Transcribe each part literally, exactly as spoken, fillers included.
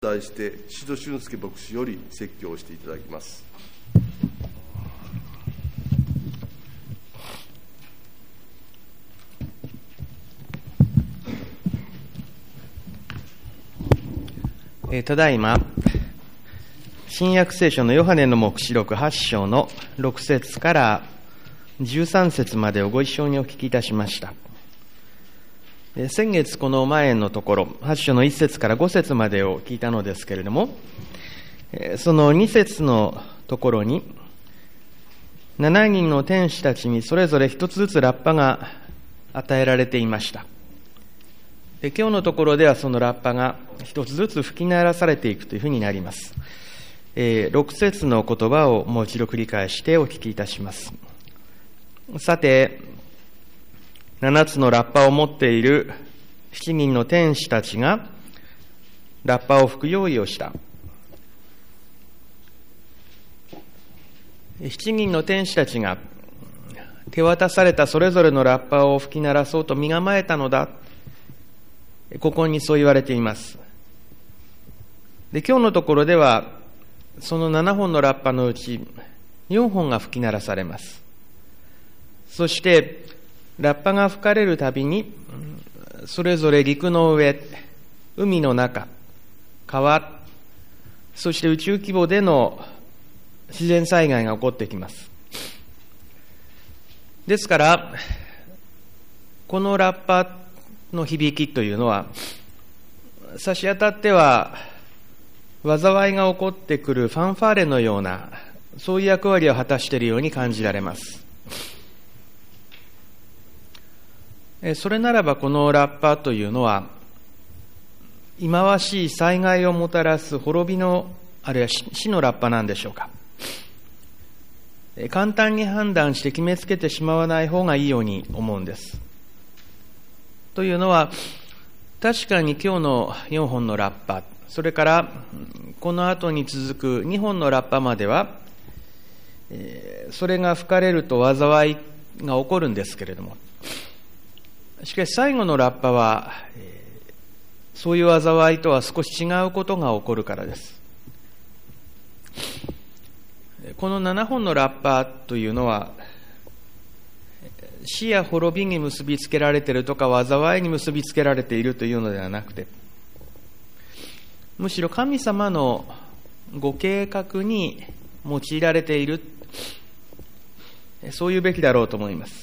題して宍戸俊介牧師より説教をしていただきます。 えー、ただいま新約聖書のヨハネの黙示録はち章のろく節からじゅうさん節までをご一緒にお聞きいたしました。先月この前のところはち章のいち節からご節までを聞いたのですけれども、そのに節のところにななにんの天使たちにそれぞれ一つずつラッパが与えられていました。で今日のところではそのラッパが一つずつ吹き鳴らされていくというふうになります。えー、ろく節の言葉をもう一度繰り返してお聞きいたします。さてななつのラッパを持っているしちにんの天使たちがラッパを吹く用意をした。しちにんの天使たちが手渡されたそれぞれのラッパを吹き鳴らそうと身構えたのだ。ここにそう言われています。で、今日のところではそのななほんのラッパのうちよんほんが吹き鳴らされます。そしてラッパが吹かれるたびにそれぞれ陸の上、海の中、川、そして宇宙規模での自然災害が起こってきます。ですからこのラッパの響きというのは差し当たっては災いが起こってくるファンファーレのようなそういう役割を果たしているように感じられます。それならばこのラッパというのは忌まわしい災害をもたらす滅びのあるいは死のラッパなんでしょうか。簡単に判断して決めつけてしまわない方がいいように思うんです。というのは確かに今日のよんほんのラッパ、それからこの後に続くにほんのラッパまではそれが吹かれると災いが起こるんですけれども、しかし最後のラッパはそういう災いとは少し違うことが起こるからです。このななほんのラッパというのは死や滅びに結びつけられているとか災いに結びつけられているというのではなくて、むしろ神様のご計画に用いられている、そういうべきだろうと思います。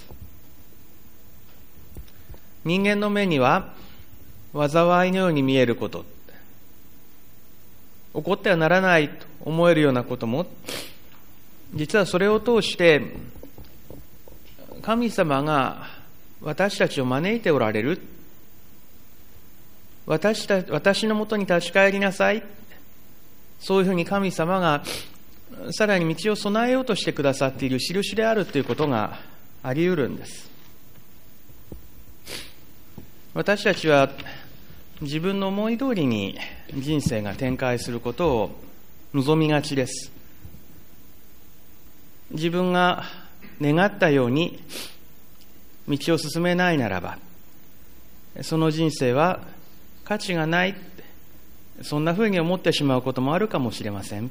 人間の目には災いのように見えること、起こってはならないと思えるようなことも、実はそれを通して神様が私たちを招いておられる、私た私のもとに立ち返りなさい、そういうふうに神様がさらに道を備えようとしてくださっている印であるということがあり得るんです。私たちは自分の思い通りに人生が展開することを望みがちです。自分が願ったように道を進めないならば、その人生は価値がない、そんなふうに思ってしまうこともあるかもしれません。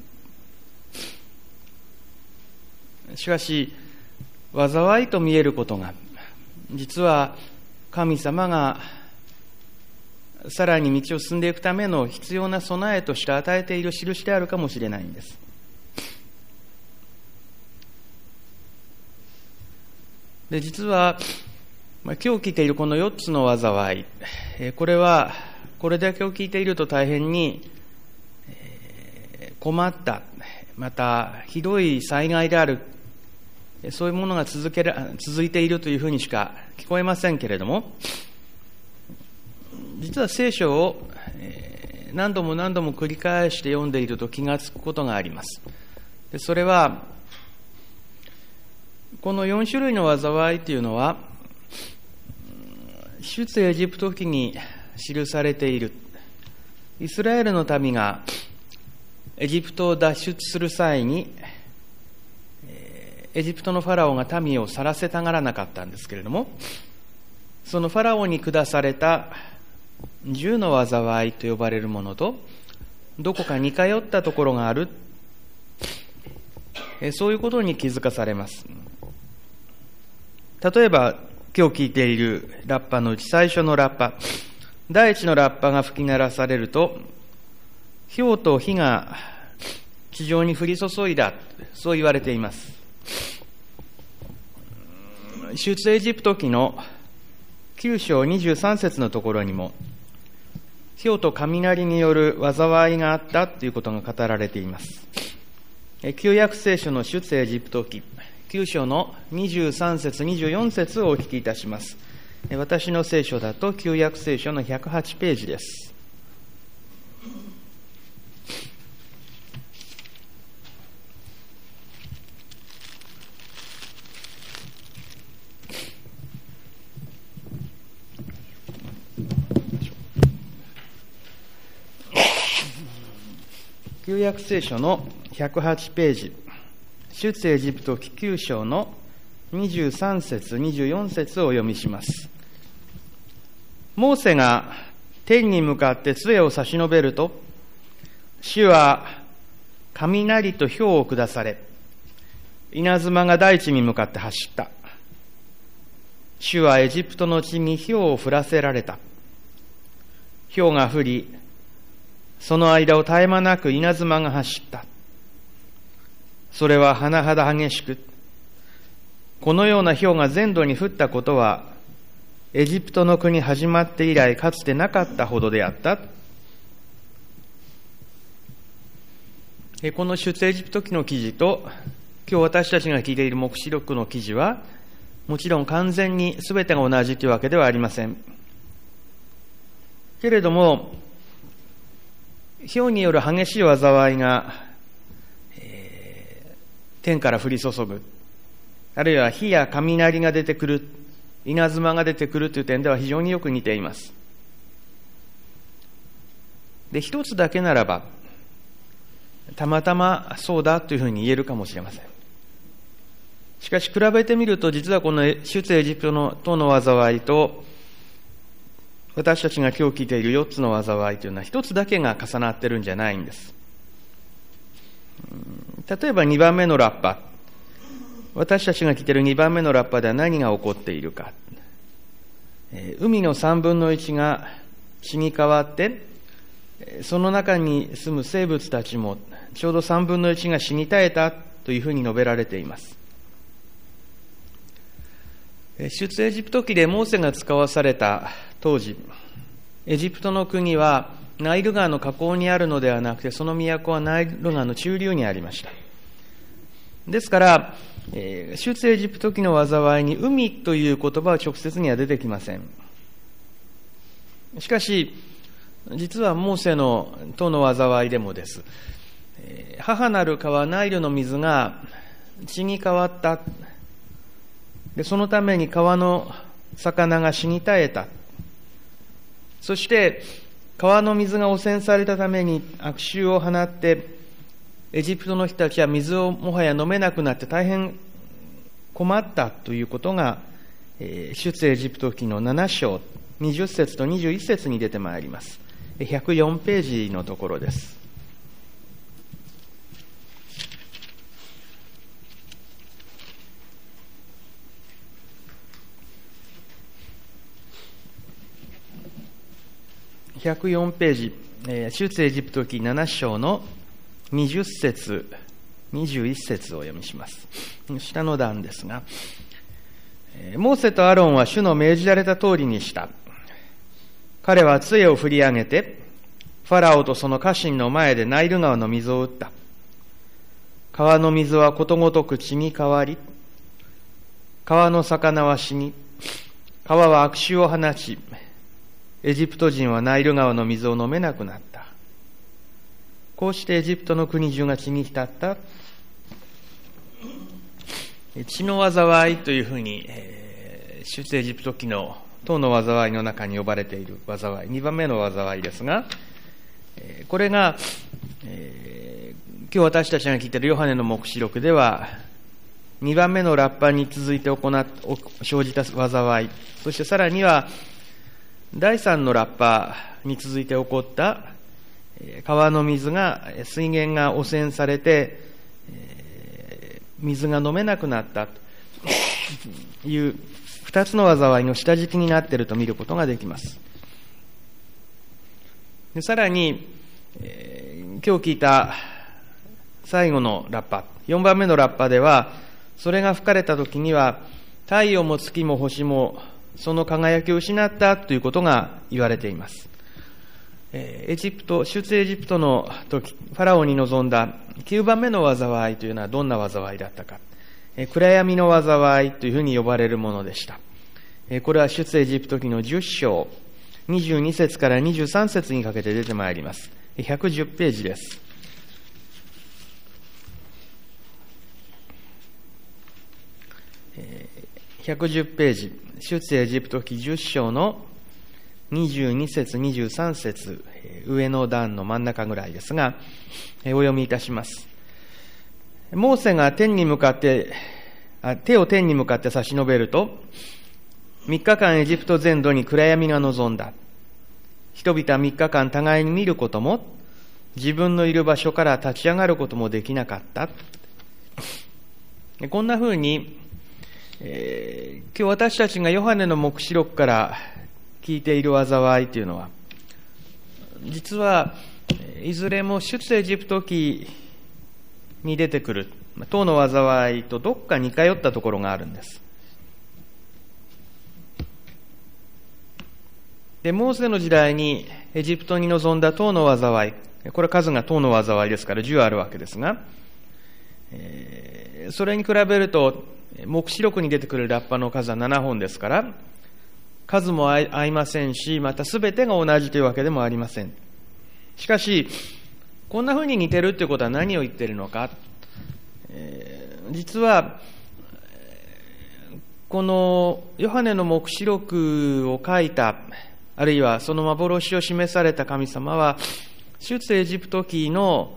しかし災いと見えることが実は神様がさらに道を進んでいくための必要な備えとして与えている印であるかもしれないんです。で実は、まあ、今日聞いているこのよっつの災い、えー、これはこれだけを聞いていると大変に、えー、困った、またひどい災害である、そういうものが続けら続いているというふうにしか聞こえませんけれども、実は聖書を何度も何度も繰り返して読んでいると気がつくことがあります。でそれはこのよん種類の災いというのは出エジプト記に記されているイスラエルの民がエジプトを脱出する際にエジプトのファラオが民を去らせたがらなかったんですけれども、そのファラオに下された十の災いと呼ばれるものと、 どこか似通ったところがある、そういうことに気づかされます。例えば今日聞いているラッパのうち最初のラッパ、第一のラッパが吹き鳴らされると、雹と火が地上に降り注いだ、そう言われています。出エジプト記のきゅう章にじゅうさん節のところにも、雹と雷による災いがあったということが語られています。旧約聖書の出エジプト記きゅう章のにじゅうさん節にじゅうよん節をお聞きいたします。私の聖書だと旧約聖書のひゃくはちページです。旧約聖書のひゃくはちページ、出エジプト記きゅう章のにじゅうさん節にじゅうよん節をお読みします。モーセが天に向かって杖を差し伸べると、主は雷と雹を下され、稲妻が大地に向かって走った。主はエジプトの地に雹を降らせられた。雹が降り、その間を絶え間なく稲妻が走った。それは甚だ激しく、このような雹が全土に降ったことは、エジプトの国始まって以来かつてなかったほどであった。この出エジプト記の記事と、今日私たちが聞いている黙示録の記事は、もちろん完全に全てが同じというわけではありません。けれども、雹による激しい災いが、えー、天から降り注ぐ、あるいは火や雷が出てくる、稲妻が出てくるという点では非常によく似ています。で、一つだけならば、たまたまそうだというふうに言えるかもしれません。しかし比べてみると、実はこの出エジプトのとの災いと、私たちが今日聞いているよっつの災いというのは一つだけが重なってるんじゃないんです。例えばにばんめのラッパ、私たちが聞いているにばんめのラッパでは何が起こっているか。海のさんぶんのいちが死に変わって、その中に住む生物たちもちょうどさんぶんのいちが死に絶えたというふうに述べられています。出エジプト記でモーセが使わされた当時、エジプトの国はナイル川の河口にあるのではなくて、その都はナイル川の中流にありました。ですから、えー、出エジプト記の災いに海という言葉は直接には出てきません。しかし、実はモーセのとの災いでもです、えー、母なる川ナイルの水が血に変わった。で、そのために川の魚が死に絶えた。そして川の水が汚染されたために悪臭を放って、エジプトの人たちは水をもはや飲めなくなって大変困ったということが、えー、出エジプト記のなな章にじゅっ節とにじゅういち節に出てまいります。ひゃくよんページのところです。ひゃくよんページ、えー、出エジプト記なな章のにじゅっ節、にじゅういち節をお読みします。下の段ですが、モーセとアロンは主の命じられた通りにした。彼は杖を振り上げて、ファラオとその家臣の前でナイル川の水を打った。川の水はことごとく血に変わり、川の魚は死に、川は悪臭を放ち、エジプト人はナイル川の水を飲めなくなった。こうしてエジプトの国中が血に浸った。血の災いというふうに、えー、出エジプト記のとの災いの中に呼ばれている災い、にばんめの災いですが、えー、これが、えー、今日私たちが聞いているヨハネの黙示録では、にばんめのラッパに続いて行っ生じた災い、そしてさらには、だいさんのラッパに続いて起こった川の水が、水源が汚染されて、水が飲めなくなったという二つの災いの下敷きになっていると見ることができます。でさらに、えー、今日聞いた最後のラッパ、よんばんめのラッパでは、それが吹かれたときには、太陽も月も星もその輝きを失ったということが言われています。エジプト、出エジプトの時、ファラオに臨んだきゅうばんめの災いというのはどんな災いだったか。暗闇の災いというふうに呼ばれるものでした。これは出エジプト記のじゅっ章、にじゅうに節からにじゅうさん節にかけて出てまいります。ひゃくじゅうページです。ひゃくじゅうページ、出エジプト記じゅっ章のにじゅうに節、にじゅうさん節、上の段の真ん中ぐらいですが、お読みいたします。モーセが天に向かって、手を天に向かって差し伸べると、三日間エジプト全土に暗闇が臨んだ。人々は三日間互いに見ることも、自分のいる場所から立ち上がることもできなかった。こんなふうに、えー、今日私たちがヨハネの黙示録から聞いている災いというのは、実はいずれも出エジプト記に出てくる当の災いとどっか似通ったところがあるんです。で、モーセの時代にエジプトに臨んだ当の災い、これ数が当の災いですからじゅうあるわけですが、えー、それに比べると黙示録に出てくるラッパの数はななほんですから、数も合いませんし、またすべてが同じというわけでもありません。しかし、こんなふうに似てるということは何を言っているのか。えー、実は、このヨハネの黙示録を書いた、あるいはその幻を示された神様は、出エジプト記の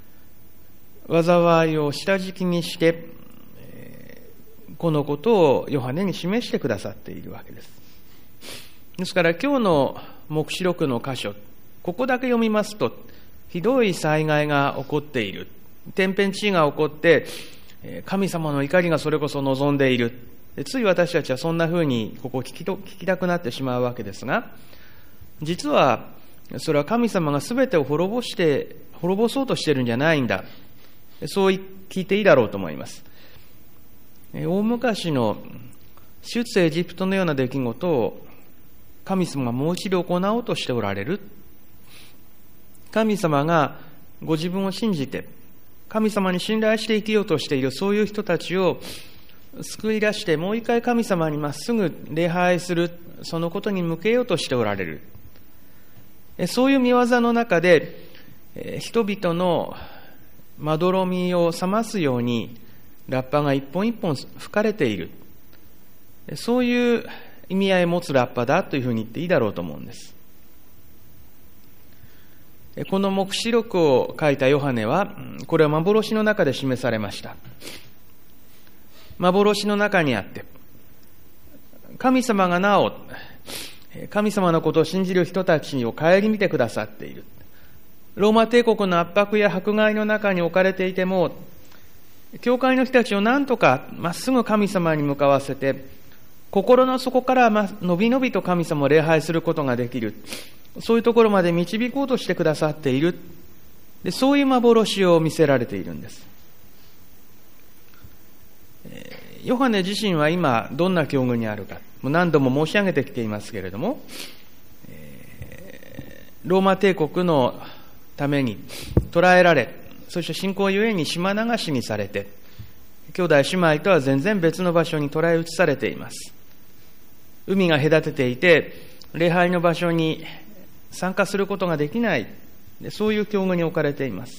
災いを下敷きにして、このことをヨハネに示してくださっているわけです。ですから今日の黙示録の箇所、ここだけ読みますと、ひどい災害が起こっている。天変地異が起こって、神様の怒りがそれこそ望んでいる。つい私たちはそんな風にここを聞きと、聞きたくなってしまうわけですが、実はそれは神様が全てを滅ぼして、滅ぼそうとしているんじゃないんだ。そう聞いていいだろうと思います。大昔の出エジプトのような出来事を神様がもう一度行おうとしておられる。神様がご自分を信じて、神様に信頼して生きようとしているそういう人たちを救い出して、もう一回神様にまっすぐ礼拝する、そのことに向けようとしておられる。そういう見業の中で、人々のまどろみを覚ますように、ラッパが一本一本吹かれている。そういう意味合いを持つラッパだというふうに言っていいだろうと思うんです。この黙示録を書いたヨハネは、これは幻の中で示されました。幻の中にあって、神様がなお、神様のことを信じる人たちを顧みてくださっている。ローマ帝国の圧迫や迫害の中に置かれていても、教会の人たちを何とかまっすぐ神様に向かわせて、心の底からのびのびと神様を礼拝することができる。そういうところまで導こうとしてくださっている。で、そういう幻を見せられているんです。ヨハネ自身は今どんな境遇にあるか、もう何度も申し上げてきていますけれども、ローマ帝国のために捕らえられ、そして信仰ゆえに島流しにされて、兄弟姉妹とは全然別の場所に捕らえ移されています。海が隔てていて、礼拝の場所に参加することができない、そういう境遇に置かれています。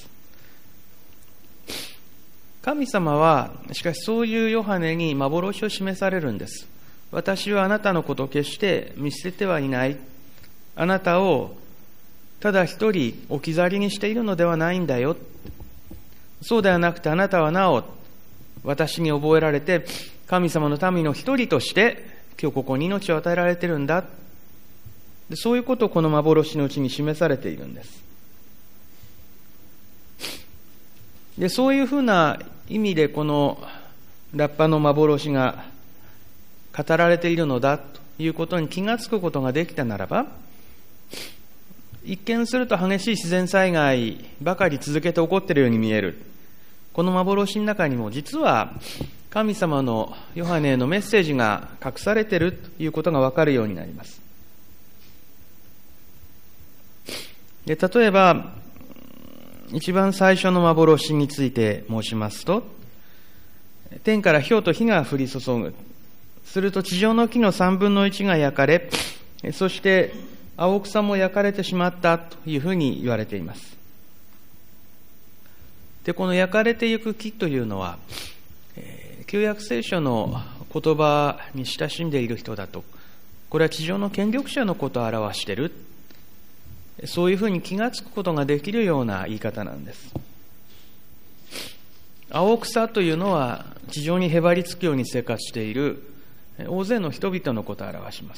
神様は、しかしそういうヨハネに幻を示されるんです。私はあなたのことを決して見捨ててはいない。あなたをただ一人置き去りにしているのではないんだよ。そうではなくて、あなたはなお私に覚えられて、神様の民の一人として今日ここに命を与えられているんだ。そういうことをこの幻のうちに示されているんです。 で、そういうふうな意味でこのラッパの幻が語られているのだということに気がつくことができたならば、一見すると激しい自然災害ばかり続けて起こっているように見えるこの幻の中にも、実は神様のヨハネへのメッセージが隠されているということが分かるようになります。で、例えば一番最初の幻について申しますと、天から火と火が降り注ぐ。すると地上の木の三分の一が焼かれ、そして青草も焼かれてしまったというふうに言われています。で、この焼かれていく木というのは、えー、旧約聖書の言葉に親しんでいる人だと、これは地上の権力者のことを表している、そういうふうに気がつくことができるような言い方なんです。青草というのは地上にへばりつくように生活している大勢の人々のことを表します。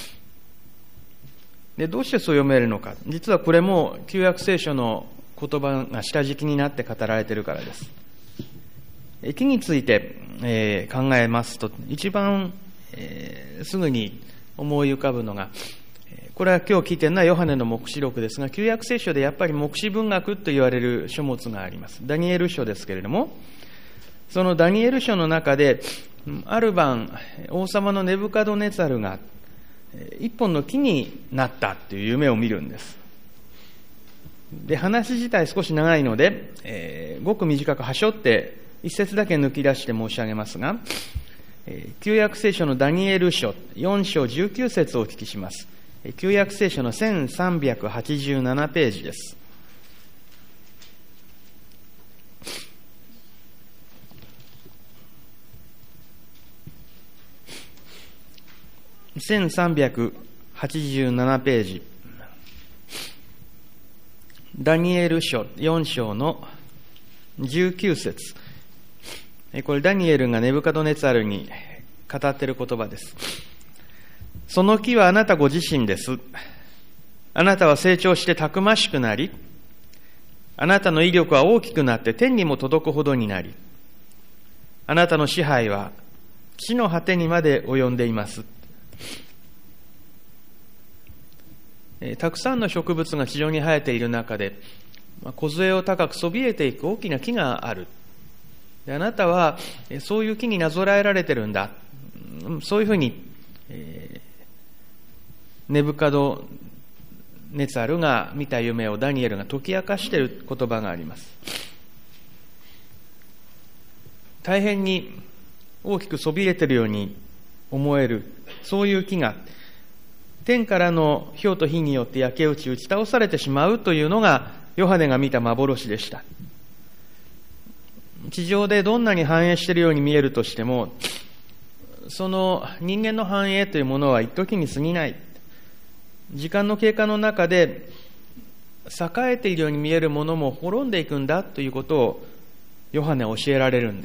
で、どうしてそう読めるのか。実はこれも旧約聖書の言葉が下敷きになって語られているからです。木について、えー、考えますと、一番、えー、すぐに思い浮かぶのが、これは今日聞いているのはヨハネの黙示録ですが、旧約聖書でやっぱり黙示文学と言われる書物があります。ダニエル書ですけれども、そのダニエル書の中で、ある晩、王様のネブカドネツァルが一本の木になったという夢を見るんです。で、話自体少し長いので、えー、ごく短くはしょって一節だけ抜き出して申し上げますが、えー、旧約聖書のダニエル書よん章じゅうきゅう節をお聞きします。旧約聖書のせんさんびゃくはちじゅうななページです。せんさんびゃくはちじゅうななページ、ダニエル書よん章のじゅうきゅう節。これダニエルがネブカドネツァルに語っている言葉です。その木はあなたご自身です。あなたは成長してたくましくなり、あなたの威力は大きくなって天にも届くほどになり、あなたの支配は地の果てにまで及んでいます。えー、たくさんの植物が地上に生えている中で、まあ、梢を高くそびえていく大きな木がある。で、あなたはそういう木になぞらえられてるんだ。そういうふうに、えーネブカドネツァルが見た夢をダニエルが解き明かしている言葉があります。大変に大きくそびえているように思える、そういう木が天からの火と火によって焼け落ち打ち倒されてしまうというのがヨハネが見た幻でした。地上でどんなに繁栄しているように見えるとしても、その人間の繁栄というものは一時に過ぎない。時間の経過の中で栄えているように見えるものも滅んでいくんだということをヨハネは教えられるんです。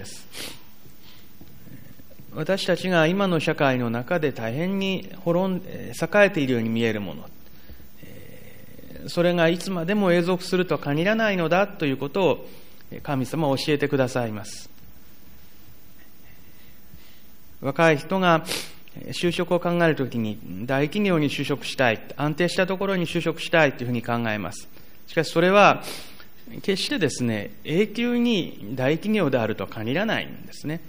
私たちが今の社会の中で大変に滅ん栄えているように見えるもの、それがいつまでも永続するとは限らないのだということを神様は教えてくださいます。若い人が就職を考えるときに大企業に就職したい、安定したところに就職したいというふうに考えます。しかしそれは決してですね、永久に大企業であるとは限らないんですね。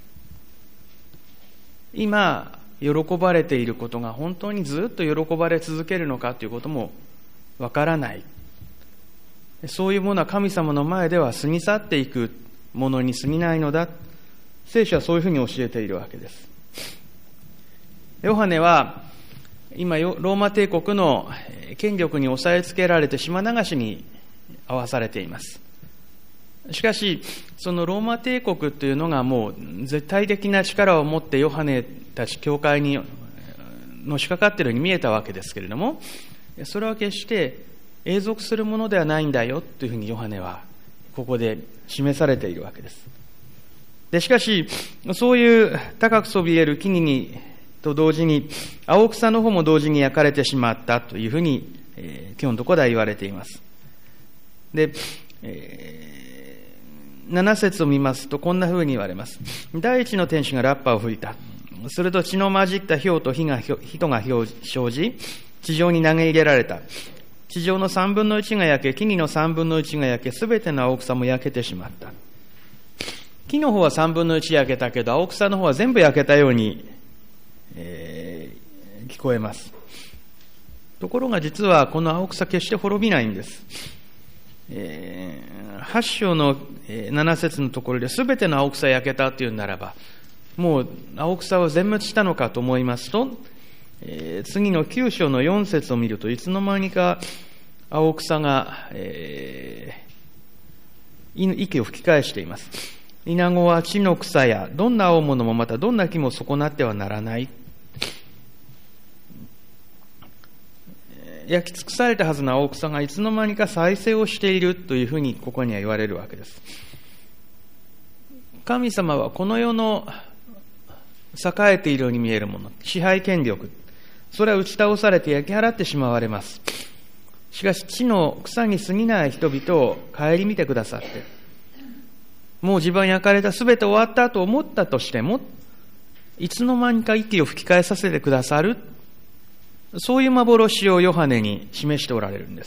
今喜ばれていることが本当にずっと喜ばれ続けるのかということもわからない。そういうものは神様の前では過ぎ去っていくものに過ぎないのだ。聖書はそういうふうに教えているわけです。ヨハネは今ローマ帝国の権力に押さえつけられて島流しに遭わされています。しかしそのローマ帝国というのがもう絶対的な力を持ってヨハネたち教会にのしかかっているように見えたわけですけれども、それは決して永続するものではないんだよというふうにヨハネはここで示されているわけです。でしかしそういう高くそびえる木々にと同時に青草の方も同時に焼かれてしまったというふうに、えー、今日のところでは言われています。で、えなな節を見ますと、こんな風に言われます。第一の天使がラッパを吹いた。すると血の混じった氷と火が人が生じ、地上に投げ入れられた。地上の三分の一が焼け、木々の三分の一が焼け、すべての青草も焼けてしまった。木の方は三分の一焼けたけど、青草の方は全部焼けたように、えー、聞こえます。ところが実はこの青草決して滅びないんです。えー、はち章のなな節のところで全ての青草焼けたというならば、もう青草は全滅したのかと思いますと、えー、次のきゅう章のよん節を見ると、いつの間にか青草が、えー、息を吹き返しています。イナゴは地の草やどんな青物もまたどんな木も損なってはならない。焼き尽くされたはずの青草がいつの間にか再生をしているというふうにここには言われるわけです。神様はこの世の栄えているように見えるもの、支配権力、それは打ち倒されて焼き払ってしまわれます。しかし地の草に過ぎない人々を顧みてくださって、もう自分焼かれたすべて終わったと思ったとしても、いつの間にか息を吹き返させてくださる、そういう幻をヨハネに示しておられるんです。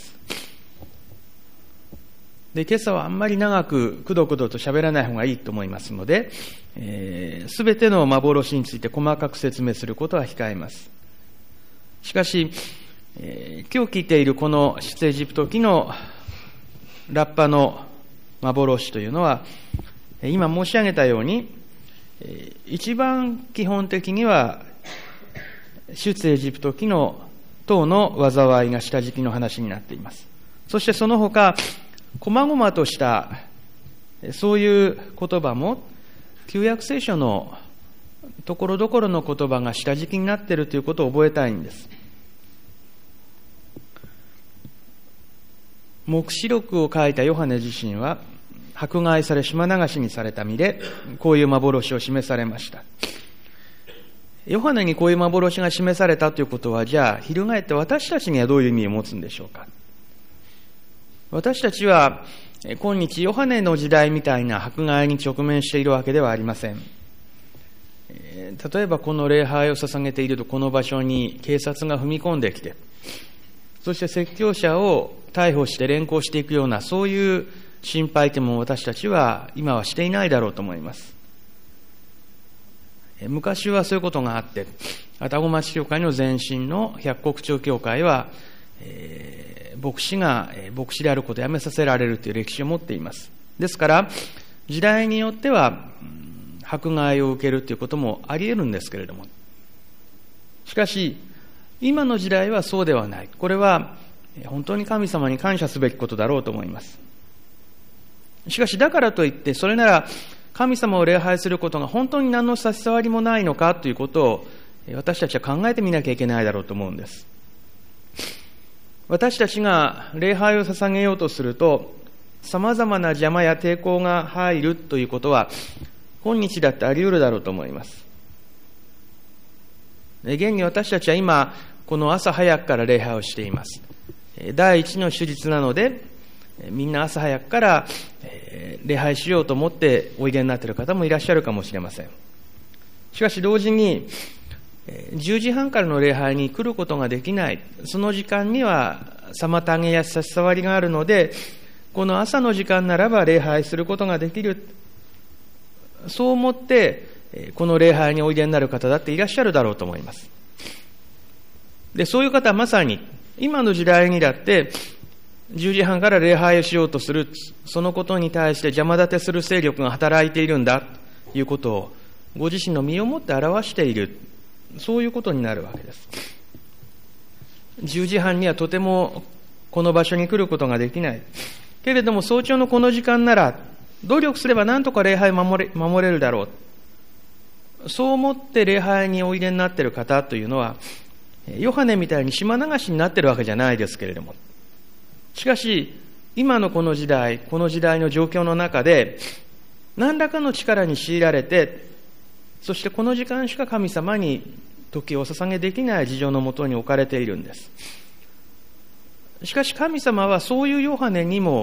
で、今朝はあんまり長くくどくどと喋らない方がいいと思いますので、すべ、えー、ての幻について細かく説明することは控えます。しかし、えー、今日聞いているこの出エジプト記のラッパの幻というのは、今申し上げたように、一番基本的には出エジプト記の等の災いが下敷きの話になっています。そしてその他、細々としたそういう言葉も旧約聖書のところどころの言葉が下敷きになっているということを覚えたいんです。黙示録を書いたヨハネ自身は迫害され島流しにされた身で、こういう幻を示されました。ヨハネにこういう幻が示されたということは、じゃあ翻って私たちにはどういう意味を持つんでしょうか。私たちは今日ヨハネの時代みたいな迫害に直面しているわけではありません。例えばこの礼拝を捧げていると、この場所に警察が踏み込んできて、そして説教者を逮捕して連行していくような、そういう心配でも私たちは今はしていないだろうと思います。昔はそういうことがあって、愛宕町教会の前身の百国町教会は、えー、牧師が牧師であることをやめさせられるという歴史を持っています。ですから時代によっては迫害を受けるということもあり得るんですけれども、しかし今の時代はそうではない。これは本当に神様に感謝すべきことだろうと思います。しかしだからといって、それなら神様を礼拝することが本当に何の差し障りもないのかということを私たちは考えてみなきゃいけないだろうと思うんです。私たちが礼拝を捧げようとすると、様々な邪魔や抵抗が入るということは今日だってあり得るだろうと思います。現に私たちは今この朝早くから礼拝をしています。第一の手術なので、みんな朝早くから礼拝しようと思っておいでになっている方もいらっしゃるかもしれません。しかし同時にじゅうじはんからの礼拝に来ることができない、その時間には妨げや差し障りがあるので、この朝の時間ならば礼拝することができる、そう思ってこの礼拝においでになる方だっていらっしゃるだろうと思います。で、そういう方はまさに今の時代にだってじゅうじはんから礼拝をしようとする、そのことに対して邪魔立てする勢力が働いているんだということをご自身の身をもって表している、そういうことになるわけです。じゅうじはんにはとてもこの場所に来ることができないけれども、早朝のこの時間なら努力すれば何とか礼拝を守れ、守れるだろう、そう思って礼拝においでになっている方というのは、ヨハネみたいに島流しになっているわけじゃないですけれども、しかし今のこの時代、この時代の状況の中で何らかの力に強いられて、そしてこの時間しか神様に時をお捧げできない事情のもとに置かれているんです。しかし神様はそういうヨハネにも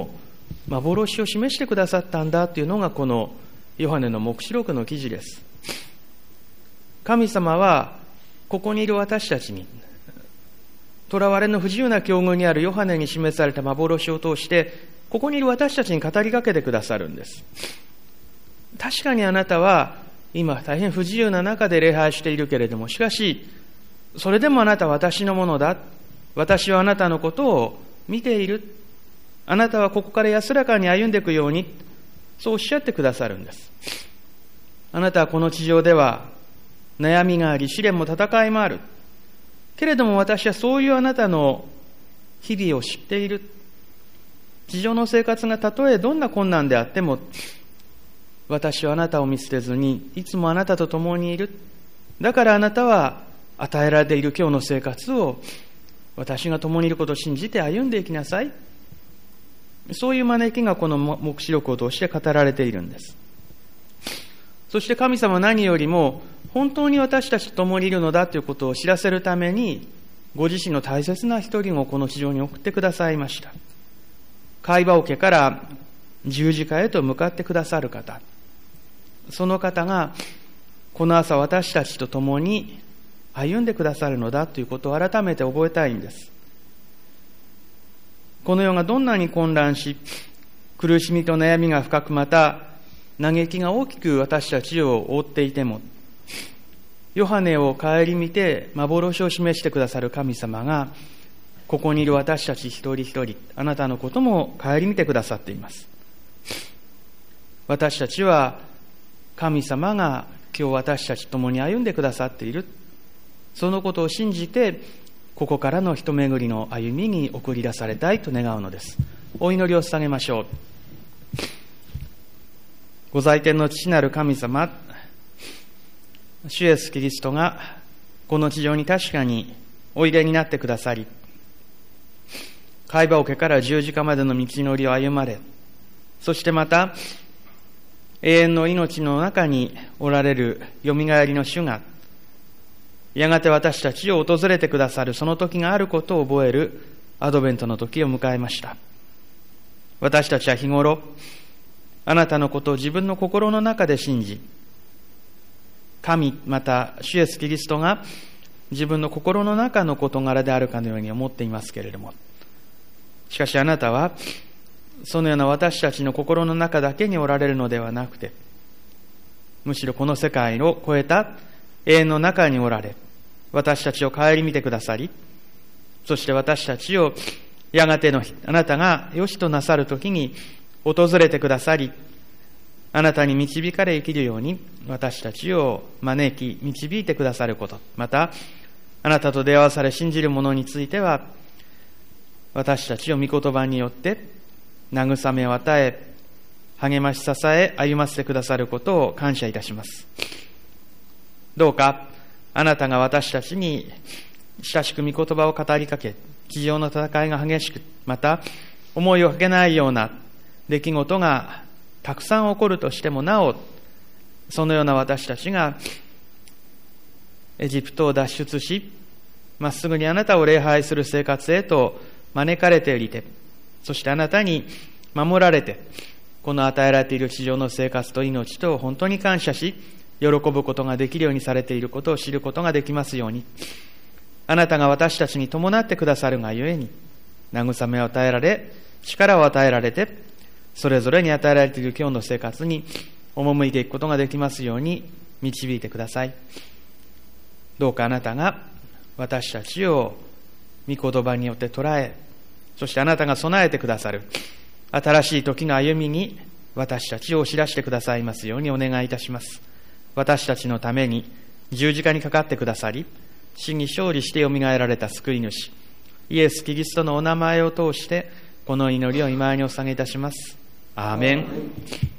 幻を示してくださったんだというのがこのヨハネの黙示録の記事です。神様はここにいる私たちに、囚われの不自由な境遇にあるヨハネに示された幻を通して、ここにいる私たちに語りかけてくださるんです。確かにあなたは今大変不自由な中で礼拝しているけれども、しかしそれでもあなたは私のものだ。私はあなたのことを見ている。あなたはここから安らかに歩んでいくように、そうおっしゃってくださるんです。あなたはこの地上では悩みがあり、試練も戦いもある。けれども私はそういうあなたの日々を知っている。地上の生活がたとえどんな困難であっても、私はあなたを見捨てずに、いつもあなたと共にいる。だからあなたは与えられている今日の生活を、私が共にいることを信じて歩んでいきなさい。そういう招きがこの黙示録を通して語られているんです。そして神様は何よりも本当に私たちと共にいるのだということを知らせるために、ご自身の大切な一人をこの地上に送ってくださいました。会話桶から十字架へと向かってくださる方、その方がこの朝私たちと共に歩んでくださるのだということを改めて覚えたいんです。この世がどんなに混乱し、苦しみと悩みが深く、また嘆きが大きく私たちを覆っていても、ヨハネを顧みて幻を示してくださる神様が、ここにいる私たち一人一人、あなたのことも顧みてくださっています。私たちは神様が今日私たちと共に歩んでくださっている、そのことを信じて、ここからの人巡りの歩みに送り出されたいと願うのです。お祈りを捧げましょう。ご在天の父なる神様、主イエスキリストがこの地上に確かにおいでになってくださり、会話桶から十字架までの道のりを歩まれ、そしてまた永遠の命の中におられるよみがえりの主が、やがて私たちを訪れてくださるその時があることを覚えるアドベントの時を迎えました。私たちは日頃、あなたのことを自分の心の中で信じ、神また主イエスキリストが自分の心の中の事柄であるかのように思っていますけれども、しかしあなたはそのような私たちの心の中だけにおられるのではなくて、むしろこの世界を超えた永遠の中におられ、私たちを顧みてくださり、そして私たちをやがてのあなたが良しとなさる時に訪れてくださり、あなたに導かれ生きるように私たちを招き導いてくださること、またあなたと出会わされ信じる者については、私たちを御言葉によって慰めを与え、励まし支え歩ませてくださることを感謝いたします。どうかあなたが私たちに親しく御言葉を語りかけ、地上の戦いが激しく、また思いをかけないような出来事がたくさん起こるとしてもなお、そのような私たちがエジプトを脱出し、まっすぐにあなたを礼拝する生活へと招かれておりて、そしてあなたに守られて、この与えられている地上の生活と命と本当に感謝し、喜ぶことができるようにされていることを知ることができますように、あなたが私たちに伴ってくださるがゆえに、慰めを与えられ、力を与えられて、それぞれに与えられている今日の生活に赴いていくことができますように導いてください。どうかあなたが私たちを御言葉によって捉え、そしてあなたが備えてくださる新しい時の歩みに私たちを押し出してくださいますようにお願いいたします。私たちのために十字架にかかってくださり、死に勝利してよみがえられた救い主イエス・キリストのお名前を通してこの祈りを御前にお捧げいたします。アーメン。